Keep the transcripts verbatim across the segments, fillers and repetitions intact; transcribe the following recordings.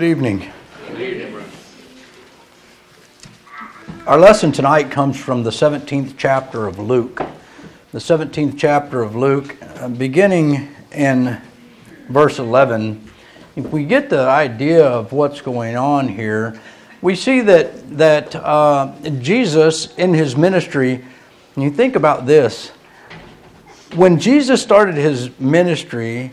evening. Good evening, brother. Our lesson tonight comes from the seventeenth chapter of Luke. The seventeenth chapter of Luke, uh, beginning in verse eleven. If we get the idea of what's going on here, we see that that uh, Jesus in his ministry, and you think about this, when Jesus started his ministry,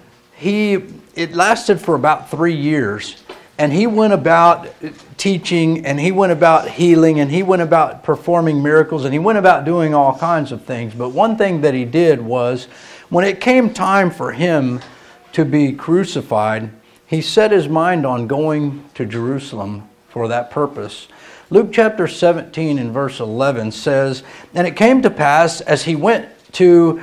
he it lasted for about three years. And he went about teaching, and he went about healing, and he went about performing miracles, and he went about doing all kinds of things. But one thing that he did was, when it came time for him to be crucified, he set his mind on going to Jerusalem for that purpose. Luke chapter seventeen and verse eleven says, "And it came to pass, as he went to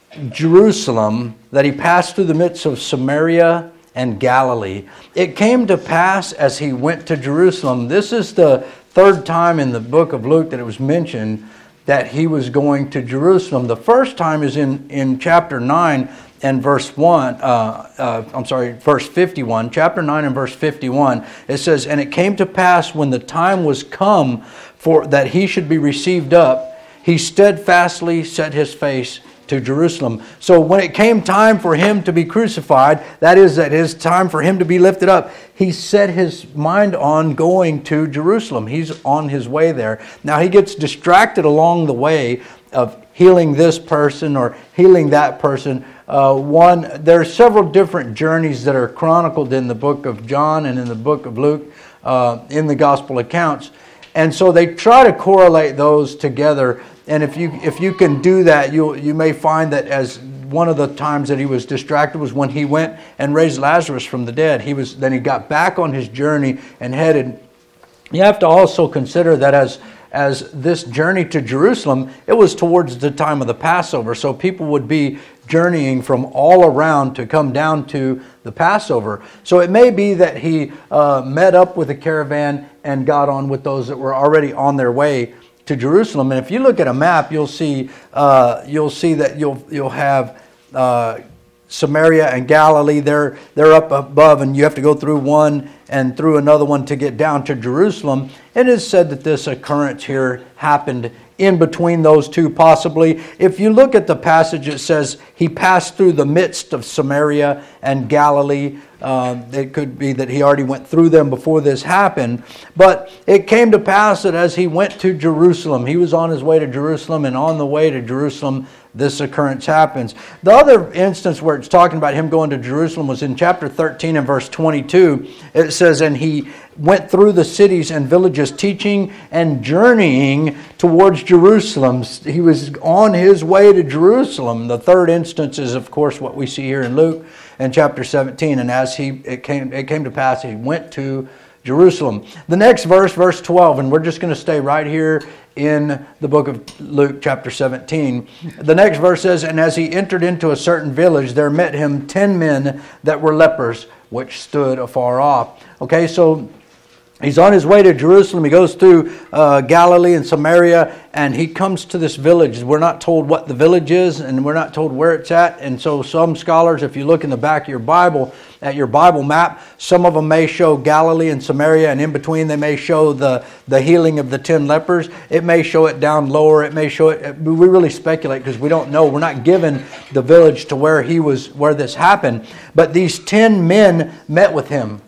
Jerusalem, that he passed through the midst of Samaria and Galilee. It came to pass as he went to Jerusalem." This is the third time in the book of Luke that it was mentioned that he was going to Jerusalem. The first time is in, in chapter nine and verse one. Uh, uh, I'm sorry, verse fifty-one. Chapter nine and verse fifty-one. It says, "And it came to pass when the time was come for that he should be received up, he steadfastly set his face to Jerusalem." So when it came time for him to be crucified, that is, that his time for him to be lifted up, he set his mind on going to Jerusalem. He's on his way there. Now he gets distracted along the way of healing this person or healing that person. Uh, one, there are several different journeys that are chronicled in the book of John and in the book of Luke, uh, in the gospel accounts. And so they try to correlate those together. And if you if you can do that, you you may find that as one of the times that he was distracted was when he went and raised Lazarus from the dead. He was then he got back on his journey and headed. You have to also consider that as as this journey to Jerusalem, it was towards the time of the Passover. So people would be journeying from all around to come down to the Passover. So it may be that he uh, met up with a caravan and got on with those that were already on their way to Jerusalem. And if you look at a map, you'll see uh, you'll see that you'll you'll have uh, Samaria and Galilee. They're they're up above, and you have to go through one and through another one to get down to Jerusalem. It is said that this occurrence here happened in between those two, possibly. If you look at the passage, it says he passed through the midst of Samaria and Galilee. Uh, it could be that he already went through them before this happened. But it came to pass that as he went to Jerusalem, he was on his way to Jerusalem, and on the way to Jerusalem, this occurrence happens. The other instance where it's talking about him going to Jerusalem was in chapter thirteen and verse twenty-two. It says, "And he went through the cities and villages, teaching and journeying towards Jerusalem." He was on his way to Jerusalem. The third instance is, of course, what we see here in Luke in chapter seventeen. "And as he it came it came to pass, he went to Jerusalem." The next verse, verse twelve, and we're just going to stay right here in the book of Luke chapter seventeen. The next verse says, "And as he entered into a certain village, there met him ten men that were lepers, which stood afar off." Okay, so he's on his way to Jerusalem. He goes through uh, Galilee and Samaria, and he comes to this village. We're not told what the village is, and we're not told where it's at. And so some scholars, if you look in the back of your Bible, at your Bible map, some of them may show Galilee and Samaria, and in between they may show the, the healing of the ten lepers. It may show it down lower. It may show it. We really speculate because we don't know. We're not given the village to where he was, where this happened. But these ten men met with him.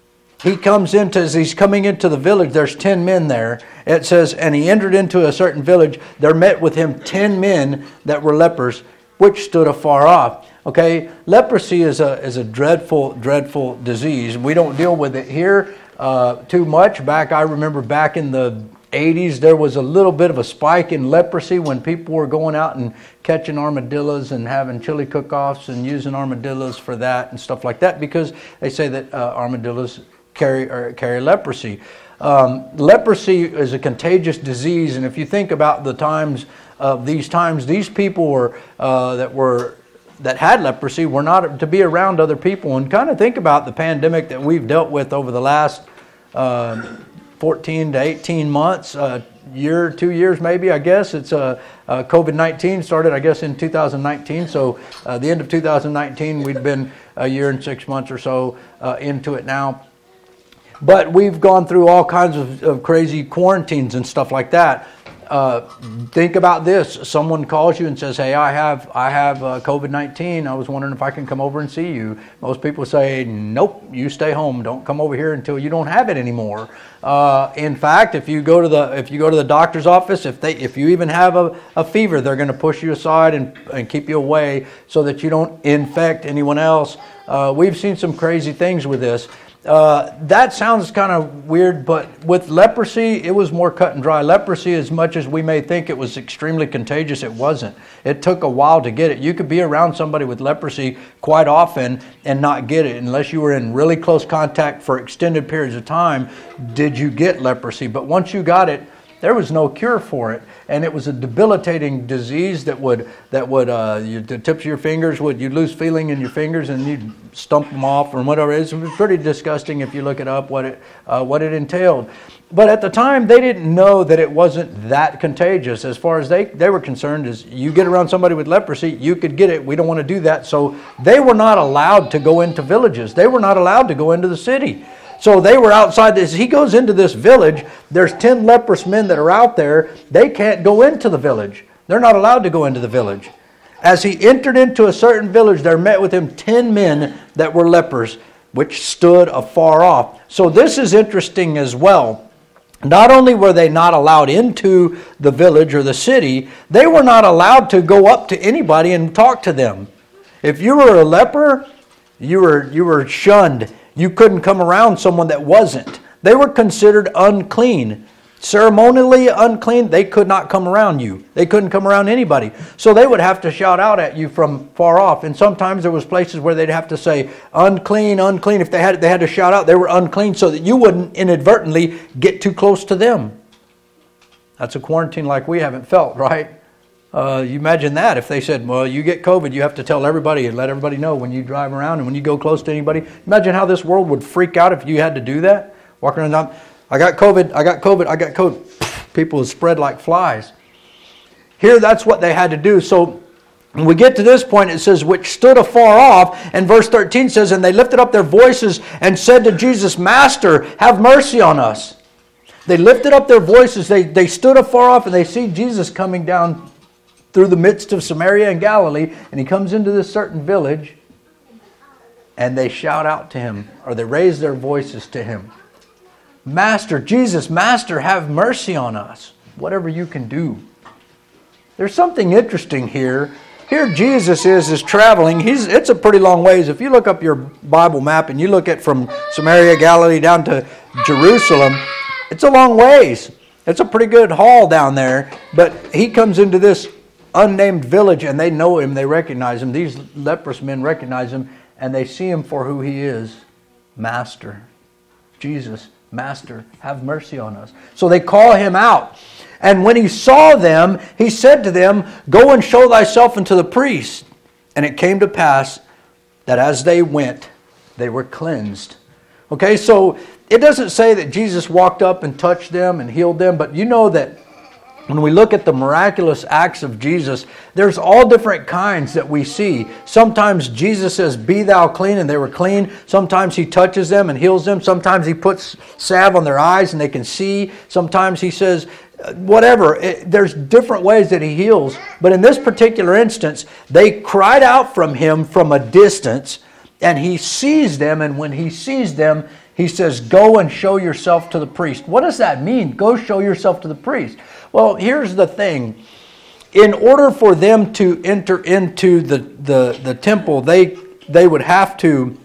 He comes into, as he's coming into the village, there's ten men there. It says, "And he entered into a certain village. There met with him ten men that were lepers, which stood afar off." Okay, leprosy is a is a dreadful, dreadful disease. We don't deal with it here uh, too much. Back, I remember back in the eighties, there was a little bit of a spike in leprosy when people were going out and catching armadillos and having chili cook-offs and using armadillos for that and stuff like that, because they say that uh, armadillos carry or carry leprosy. Um, leprosy is a contagious disease, and if you think about the times of these times, these people were uh, that were that had leprosy were not to be around other people. And kind of think about the pandemic that we've dealt with over the last uh, fourteen to eighteen months, uh, year, two years maybe, I guess. It's uh, uh, COVID nineteen started, I guess, in two thousand nineteen. So uh, the end of two thousand nineteen, we'd been a year and six months or so uh, into it now. But we've gone through all kinds of, of crazy quarantines and stuff like that. Uh, think about this. Someone calls you and says, hey, I have I have uh, covid nineteen. I was wondering if I can come over and see you. Most people say, nope, you stay home. Don't come over here until you don't have it anymore. Uh, in fact, if you go to the if you go to the doctor's office, if they if you even have a, a fever, they're going to push you aside and, and keep you away so that you don't infect anyone else. Uh, we've seen some crazy things with this. Uh, that sounds kind of weird, but with leprosy, it was more cut and dry. Leprosy, as much as we may think it was extremely contagious, it wasn't. It took a while to get it. You could be around somebody with leprosy quite often and not get it, unless you were in really close contact for extended periods of time. Did you get leprosy? But once you got it, there was no cure for it, and it was a debilitating disease that would that would uh, you, the tips of your fingers would you'd lose feeling in your fingers and you'd stump them off or whatever it is. It was pretty disgusting if you look it up what it uh, what it entailed. But at the time, they didn't know that it wasn't that contagious. As far as they they were concerned, is you get around somebody with leprosy, you could get it. We don't want to do that, so they were not allowed to go into villages. They were not allowed to go into the city. So they were outside this. He goes into this village. There's ten leprous men that are out there. They can't go into the village. They're not allowed to go into the village. As he entered into a certain village, there met with him ten men that were lepers, which stood afar off. So this is interesting as well. Not only were they not allowed into the village or the city, they were not allowed to go up to anybody and talk to them. If you were a leper, you were you were shunned. You couldn't come around someone that wasn't. They were considered unclean. Ceremonially unclean, they could not come around you. They couldn't come around anybody. So they would have to shout out at you from far off. And sometimes there was places where they'd have to say, unclean, unclean. If they had they had to shout out, they were unclean so that you wouldn't inadvertently get too close to them. That's a quarantine like we haven't felt, right? Uh, you imagine that if they said, well, you get COVID, you have to tell everybody and let everybody know when you drive around and when you go close to anybody. Imagine how this world would freak out if you had to do that. Walking around, I got COVID, I got COVID, I got COVID. People would spread like flies. Here, that's what they had to do. So when we get to this point, it says, which stood afar off. And verse thirteen says, and they lifted up their voices and said to Jesus, Master, have mercy on us. They lifted up their voices. They, they stood afar off and they see Jesus coming down through the midst of Samaria and Galilee, and he comes into this certain village, and they shout out to him, or they raise their voices to him. Master, Jesus, Master, have mercy on us. Whatever you can do. There's something interesting here. Here Jesus is, is traveling. He's, it's a pretty long ways. If you look up your Bible map and you look at from Samaria, Galilee down to Jerusalem, it's a long ways. It's a pretty good haul down there. But he comes into this unnamed village, and they know him, they recognize him. These leprous men recognize him, and they see him for who he is. Master, Jesus, Master, have mercy on us. So they call him out. And when he saw them, he said to them, go and show thyself unto the priest. And it came to pass that as they went, they were cleansed. Okay, so it doesn't say that Jesus walked up and touched them and healed them, but you know that when we look at the miraculous acts of Jesus, there's all different kinds that we see. Sometimes Jesus says, be thou clean, and they were clean. Sometimes he touches them and heals them. Sometimes he puts salve on their eyes and they can see. Sometimes he says, whatever. It, there's different ways that he heals. But in this particular instance, they cried out from him from a distance, and he sees them. And when he sees them, he says, go and show yourself to the priest. What does that mean? Go show yourself to the priest. Well, here's the thing. In order for them to enter into the, the, the temple, they they would have to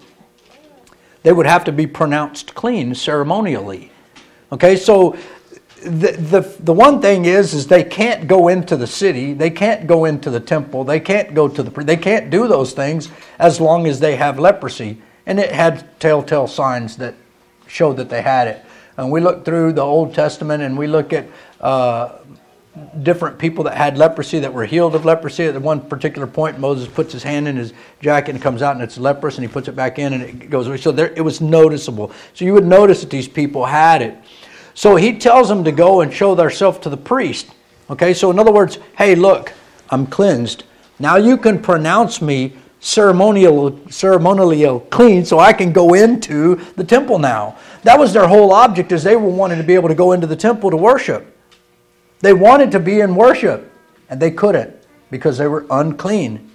they would have to be pronounced clean ceremonially. Okay, so the the the one thing is is they can't go into the city, they can't go into the temple, they can't go to the they can't do those things as long as they have leprosy. And it had telltale signs that showed that they had it. And we look through the Old Testament and we look at uh, different people that had leprosy that were healed of leprosy. At one particular point, Moses puts his hand in his jacket and it comes out and it's leprous, and he puts it back in and it goes away. So there, it was noticeable. So you would notice that these people had it. So he tells them to go and show themselves to the priest. Okay, so in other words, hey, look, I'm cleansed. Now you can pronounce me ceremonial, ceremonially clean so I can go into the temple now. That was their whole object, is they were wanting to be able to go into the temple to worship. They wanted to be in worship, and they couldn't because they were unclean.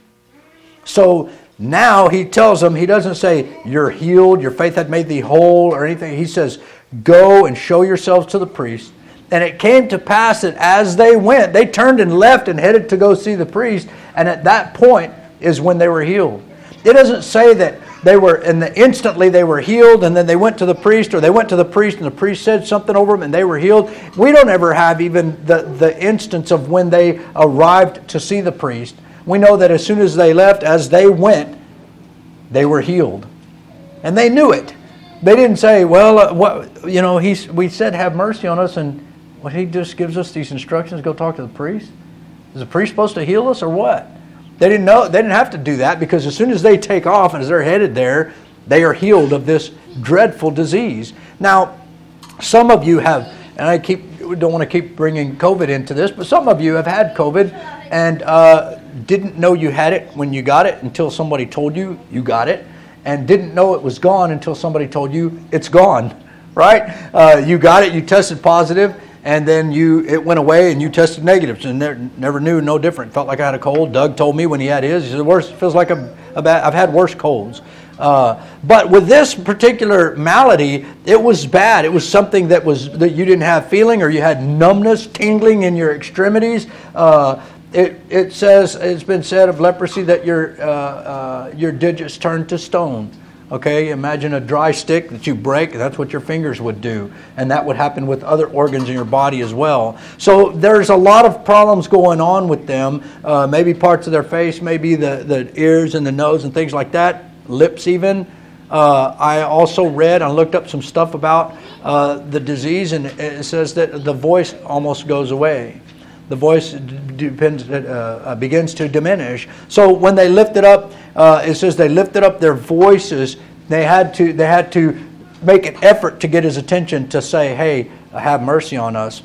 So now he tells them, he doesn't say, you're healed, your faith had made thee whole or anything. He says, go and show yourselves to the priest. And it came to pass that as they went, they turned and left and headed to go see the priest. And at that point is when they were healed. It doesn't say that they were, and the, instantly they were healed, and then they went to the priest, or they went to the priest and the priest said something over them and they were healed. We don't ever have even the, the instance of when they arrived to see the priest. We know that as soon as they left, as they went, they were healed. And they knew it. They didn't say, well, uh, what, you know, he's, we said have mercy on us, and well, he just gives us these instructions, go talk to the priest. Is the priest supposed to heal us or what? They didn't know. They didn't have to do that, because as soon as they take off and as they're headed there, they are healed of this dreadful disease. Now, some of you have, and I keep don't want to keep bringing COVID into this, but some of you have had COVID and uh, didn't know you had it when you got it until somebody told you you got it, and didn't know it was gone until somebody told you it's gone, right? Uh, you got it, you tested positive, and then you it went away and you tested negative, and never, never knew, no different. Felt like I had a cold. Doug told me when he had his, he said, worse, feels like a, a bad, I've had worse colds. Uh, but with this particular malady, it was bad. It was something that was that you didn't have feeling, or you had numbness, tingling in your extremities. Uh, it it says it's been said of leprosy that your uh, uh, your digits turned to stone. Okay, imagine a dry stick that you break. That's what your fingers would do, and that would happen with other organs in your body as well. So there's a lot of problems going on with them. Uh, maybe parts of their face, maybe the the ears and the nose and things like that. Lips even. Uh, I also read, I looked up some stuff about uh, the disease, and it says that the voice almost goes away. The voice d- depends, uh, begins to diminish. So when they lifted up, uh, it says they lifted up their voices. They had to they had to make an effort to get his attention to say, hey, have mercy on us.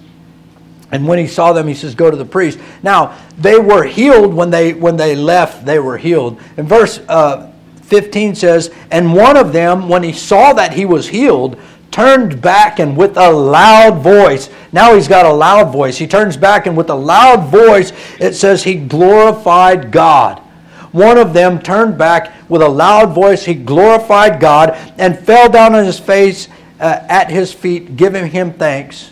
And when he saw them, he says, go to the priest. Now, they were healed when they when they left, they were healed. In verse uh, fifteen says, and one of them, when he saw that he was healed, turned back and with a loud voice. Now he's got a loud voice. He turns back and with a loud voice, it says he glorified God. One of them turned back with a loud voice. He glorified God and fell down on his face uh, at his feet, giving him thanks.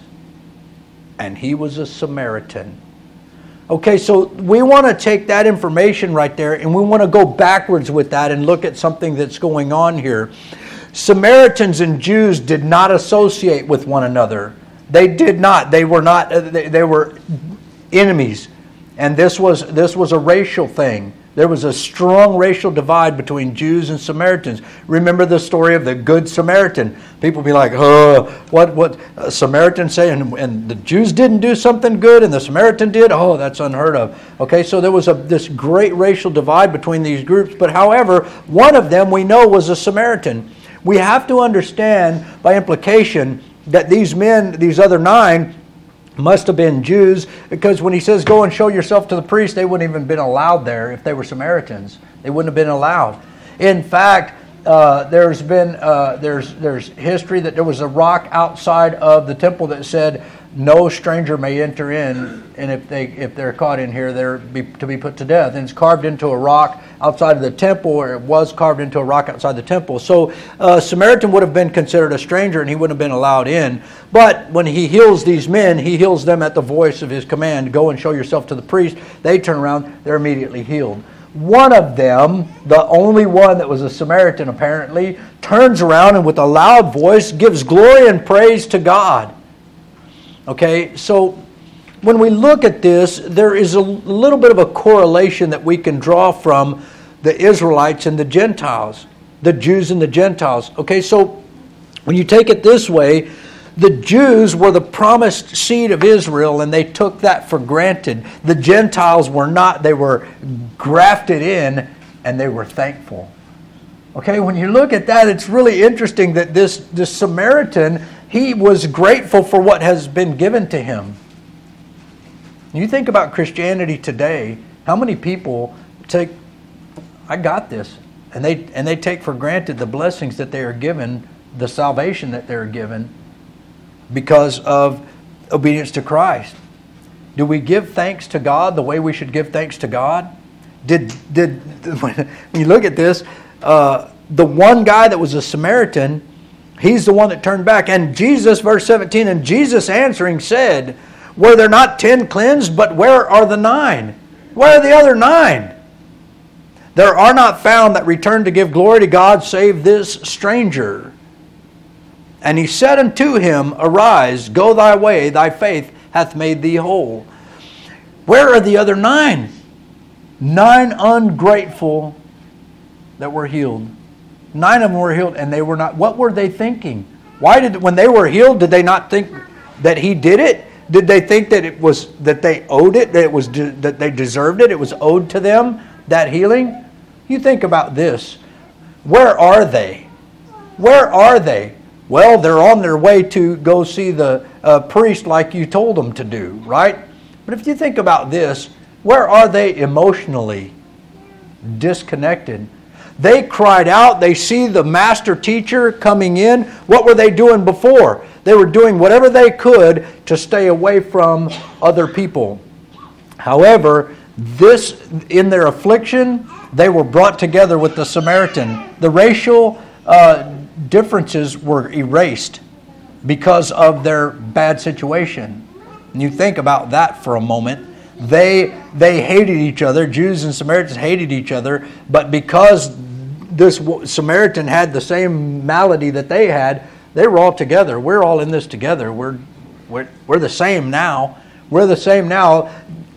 And he was a Samaritan. Okay, so we want to take that information right there, and we want to go backwards with that and look at something that's going on here. Samaritans and Jews did not associate with one another. They did not. They were not. They, they were enemies, and this was this was a racial thing. There was a strong racial divide between Jews and Samaritans. Remember the story of the Good Samaritan. People be like, oh, what, what, a Samaritan say? And, and the Jews didn't do something good and the Samaritan did? Oh, that's unheard of. Okay, so there was a this great racial divide between these groups. But however, one of them we know was a Samaritan. We have to understand by implication that these men, these other nine, must have been Jews, because when he says go and show yourself to the priest, they wouldn't even been allowed there if they were Samaritans. They wouldn't have been allowed. In fact, uh, there's been uh, there's there's history that there was a rock outside of the temple that said no stranger may enter in, and if they if they're caught in here, they're be, to be put to death. And it's carved into a rock outside of the temple, or it was carved into a rock outside the temple. So uh, Samaritan would have been considered a stranger, and he wouldn't have been allowed in. But when he heals these men, he heals them at the voice of his command. Go and show yourself to the priest. They turn around, they're immediately healed. One of them, the only one that was a Samaritan apparently, turns around and with a loud voice gives glory and praise to God. Okay, so when we look at this, there is a little bit of a correlation that we can draw from the Israelites and the Gentiles, the Jews and the Gentiles. Okay, so when you take it this way, the Jews were the promised seed of Israel, and they took that for granted. The Gentiles were not. They were grafted in, and they were thankful. Okay, when you look at that, it's really interesting that this, this Samaritan, he was grateful for what has been given to him. You think about Christianity today, how many people take, I got this. And they and they take for granted the blessings that they are given, the salvation that they're given because of obedience to Christ. Do we give thanks to God the way we should give thanks to God? Did did when you look at this, uh, the one guy that was a Samaritan, he's the one that turned back. And Jesus, verse seventeen, and Jesus answering said, were there not ten cleansed, but where are the nine? Where are the other nine? There are not found that return to give glory to God save this stranger. And he said unto him, arise, go thy way, thy faith hath made thee whole. Where are the other nine? Nine ungrateful that were healed. Nine of them were healed, and they were not. What were they thinking? Why did, when they were healed, did they not think that he did it? Did they think that it was that they owed it, that it was that they deserved it? It was owed to them, that healing? You think about this. Where are they? Where are they? Well, they're on their way to go see the uh, priest like you told them to do, right? But if you think about this, where are they emotionally? Disconnected. They cried out. They see the master teacher coming in. What were they doing before? They were doing whatever they could to stay away from other people. However, this, in their affliction, they were brought together with the Samaritan. The racial uh, differences were erased because of their bad situation. And you think about that for a moment. They they hated each other. Jews and Samaritans hated each other. But because this Samaritan had the same malady that they had, they were all together. We're all in this together. We're we're, we're the same now. We're the same now.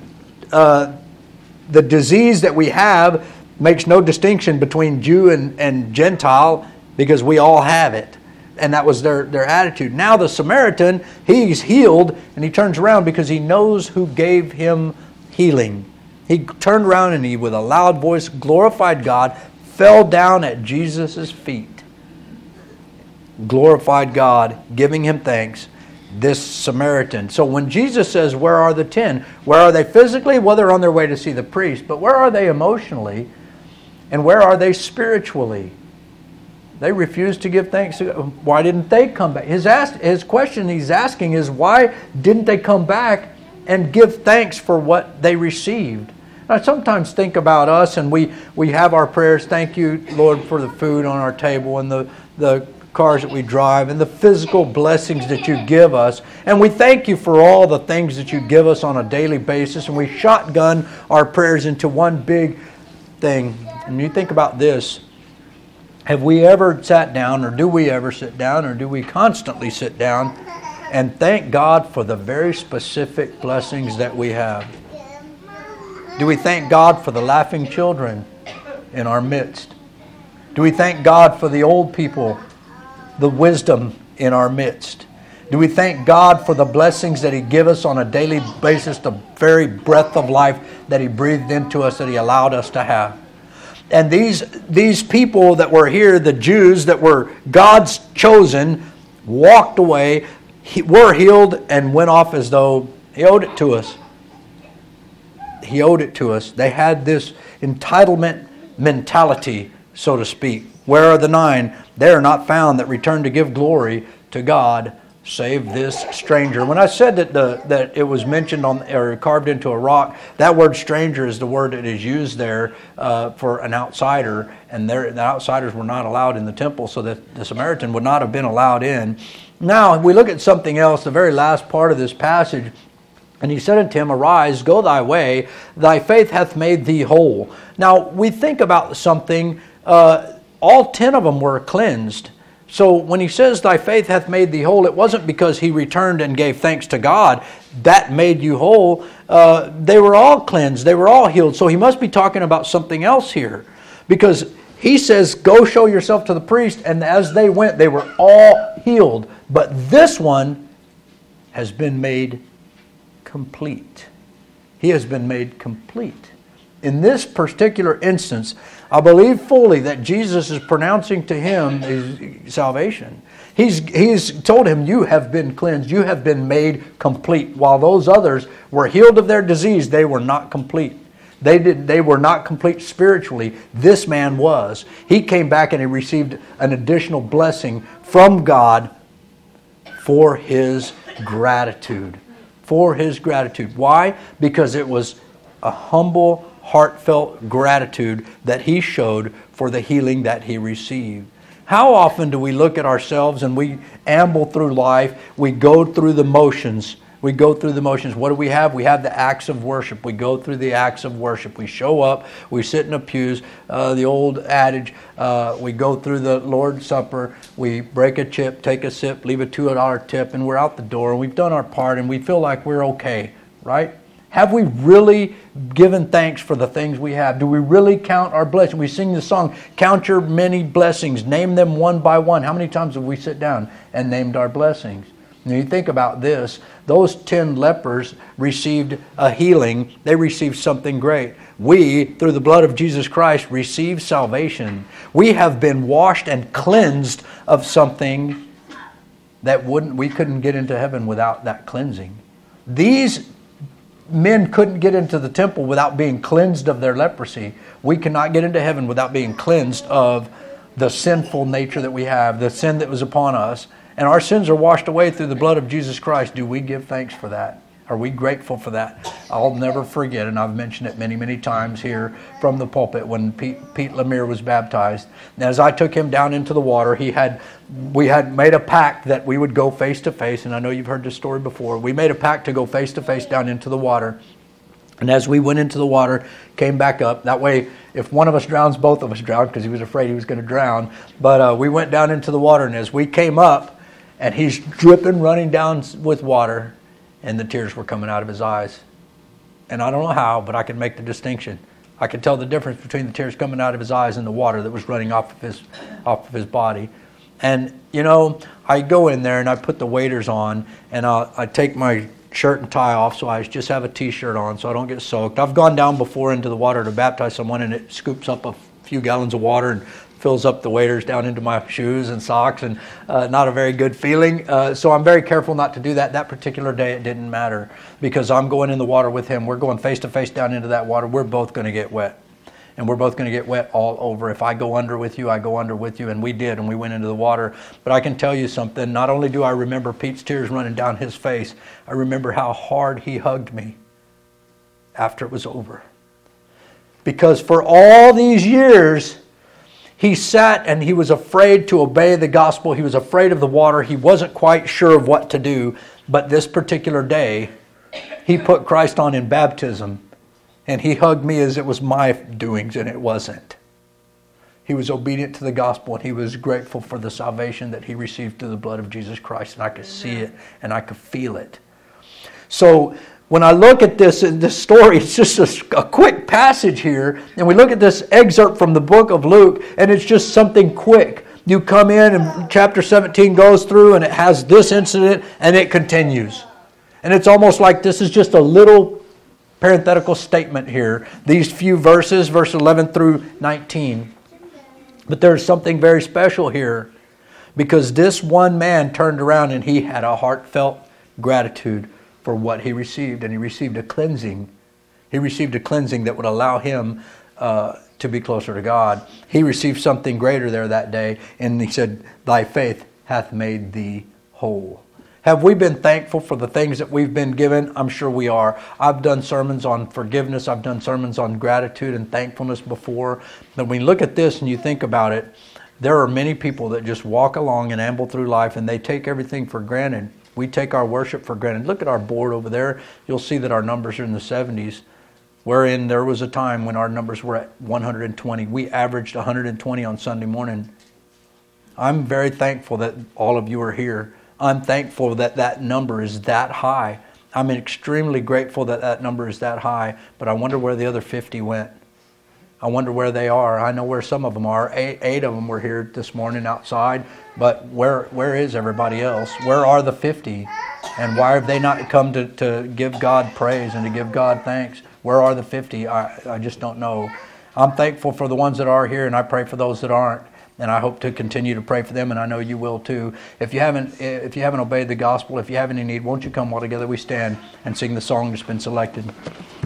Uh, the disease that we have makes no distinction between Jew and, and Gentile because we all have it. And that was their, their attitude. Now the Samaritan, he's healed, and he turns around because he knows who gave him healing. He turned around and he, with a loud voice, glorified God, fell down at Jesus' feet. Glorified God, giving him thanks. This Samaritan. So when Jesus says, where are the ten? Where are they physically? Well, they're on their way to see the priest. But where are they emotionally? And where are they spiritually? They refused to give thanks. Why didn't they come back? His, ask, his question he's asking is, why didn't they come back and give thanks for what they received? I sometimes think about us, and we, we have our prayers. Thank you, Lord, for the food on our table and the, the cars that we drive and the physical blessings that you give us. And we thank you for all the things that you give us on a daily basis. And we shotgun our prayers into one big thing. And you think about this. Have we ever sat down, or do we ever sit down, or do we constantly sit down and thank God for the very specific blessings that we have? Do we thank God for the laughing children in our midst? Do we thank God for the old people, the wisdom in our midst? Do we thank God for the blessings that He gives us on a daily basis, the very breath of life that He breathed into us, that He allowed us to have? And these, these people that were here, the Jews that were God's chosen, walked away, were healed, and went off as though He owed it to us. He owed it to us. They had this entitlement mentality, so to speak. Where are the nine? They are not found that return to give glory to God, save this stranger. When I said that the that it was mentioned on or carved into a rock, that word stranger is the word that is used there uh, for an outsider, and there the outsiders were not allowed in the temple, so that the Samaritan would not have been allowed in. Now we look at something else, the very last part of this passage. And he said unto him, arise, go thy way, thy faith hath made thee whole. Now we think about something, uh, all ten of them were cleansed. So when he says thy faith hath made thee whole, it wasn't because he returned and gave thanks to God. That made you whole. Uh, they were all cleansed. They were all healed. So he must be talking about something else here. Because he says, go show yourself to the priest. And as they went, they were all healed. But this one has been made complete. He has been made complete. In this particular instance, I believe fully that Jesus is pronouncing to him his salvation. He's, he's told him, you have been cleansed, you have been made complete. While those others were healed of their disease, they were not complete. They did. They were not complete spiritually. This man was. He came back and he received an additional blessing from God for his gratitude. For his gratitude. Why? Because it was a humble, heartfelt gratitude that he showed for the healing that he received. How often do we look at ourselves and we amble through life, we go through the motions, we go through the motions. What do we have? We have the acts of worship. We go through the acts of worship. We show up, we sit in the pews, uh, the old adage, uh, we go through the Lord's Supper, we break a chip, take a sip, leave a two dollar tip, and we're out the door, and we've done our part, and we feel like we're okay, right? Have we really given thanks for the things we have? Do we really count our blessings? We sing the song, count your many blessings, name them one by one. How many times have we sat down and named our blessings? And you think about this, those ten lepers received a healing. They received something great. We, through the blood of Jesus Christ, received salvation. We have been washed and cleansed of something that wouldn't we couldn't get into heaven without that cleansing. These men couldn't get into the temple without being cleansed of their leprosy. We cannot get into heaven without being cleansed of the sinful nature that we have, the sin that was upon us. And our sins are washed away through the blood of Jesus Christ. Do we give thanks for that? Are we grateful for that? I'll never forget, and I've mentioned it many, many times here from the pulpit, when Pete, Pete Lemire was baptized. And as I took him down into the water, he had we had made a pact that we would go face to face, and I know you've heard this story before. We made a pact to go face to face down into the water. And as we went into the water, came back up. That way, if one of us drowns, both of us drown, because he was afraid he was going to drown. But uh, we went down into the water, and as we came up, and he's dripping, running down with water, and the tears were coming out of his eyes. And I don't know how, but I can make the distinction. I could tell the difference between the tears coming out of his eyes and the water that was running off of his off of his body. And, you know, I go in there and I put the waders on, and I'll, I take my shirt and tie off, so I just have a t-shirt on so I don't get soaked. I've gone down before into the water to baptize someone, and it scoops up a few gallons of water and fills up the waders down into my shoes and socks, and uh, not a very good feeling. Uh, so I'm very careful not to do that. That particular day it didn't matter, because I'm going in the water with him. We're going face to face down into that water. We're both going to get wet. And we're both going to get wet all over. If I go under with you, I go under with you. And we did, and we went into the water. But I can tell you something. Not only do I remember Pete's tears running down his face, I remember how hard he hugged me after it was over. Because for all these years, he sat and he was afraid to obey the gospel. He was afraid of the water. He wasn't quite sure of what to do. But this particular day, he put Christ on in baptism. And he hugged me as it was my doings, and it wasn't. He was obedient to the gospel, and he was grateful for the salvation that he received through the blood of Jesus Christ. And I could see it, and I could feel it. So when I look at this in this story, it's just a, a quick passage here. And we look at this excerpt from the book of Luke, and it's just something quick. You come in, and chapter seventeen goes through, and it has this incident, and it continues. And it's almost like this is just a little parenthetical statement here. These few verses, verse eleven through nineteen. But there's something very special here, because this one man turned around and he had a heartfelt gratitude for what he received. And he received a cleansing. He received a cleansing that would allow him uh, to be closer to God. He received something greater there that day. And he said, "Thy faith hath made thee whole." Have we been thankful for the things that we've been given? I'm sure we are. I've done sermons on forgiveness. I've done sermons on gratitude and thankfulness before. But when you look at this and you think about it, there are many people that just walk along and amble through life, and they take everything for granted. We take our worship for granted. Look at our board over there. You'll see that our numbers are in the seventies, wherein there was a time when our numbers were at one hundred twenty. We averaged one hundred twenty on Sunday morning. I'm very thankful that all of you are here. I'm thankful that that number is that high. I'm extremely grateful that that number is that high, but I wonder where the other fifty went. I wonder where they are. I know where some of them are. Eight, eight of them were here this morning outside, but where where is everybody else? Where are the fifty? And why have they not come to, to give God praise and to give God thanks? Where are the fifty? I, I just don't know. I'm thankful for the ones that are here, and I pray for those that aren't. And I hope to continue to pray for them, and I know you will too. If you haven't, if you haven't obeyed the gospel, if you have any need, won't you come while together we stand and sing the song that's been selected?